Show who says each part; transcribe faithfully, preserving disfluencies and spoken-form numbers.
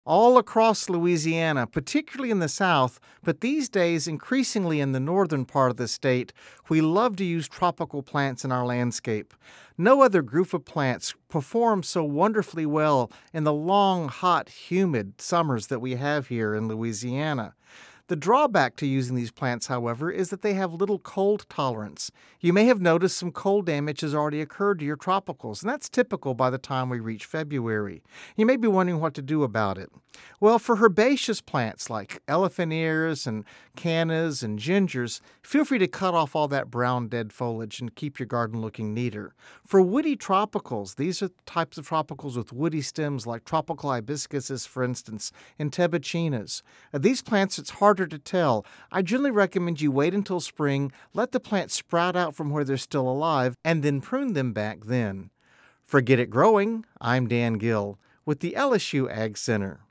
Speaker 1: All across Louisiana, particularly in the south, but these days increasingly in the northern part of the state, we love to use tropical plants in our landscape. No other group of plants perform so wonderfully well in the long, hot, humid summers that we have here in Louisiana. The drawback to using these plants, however, is that they have little cold tolerance. You may have noticed some cold damage has already occurred to your tropicals, and that's typical by the time we reach February. You may be wondering what to do about it. Well, for herbaceous plants like elephant ears and cannas and gingers, feel free to cut off all that brown dead foliage and keep your garden looking neater. For woody tropicals, these are types of tropicals with woody stems like tropical hibiscuses, for instance, and tebachinas. Uh, These plants, it's harder to tell. I generally recommend you wait until spring, let the plants sprout out from where they're still alive, and then prune them back then. For Get It Growing, I'm Dan Gill with the L S U Ag Center.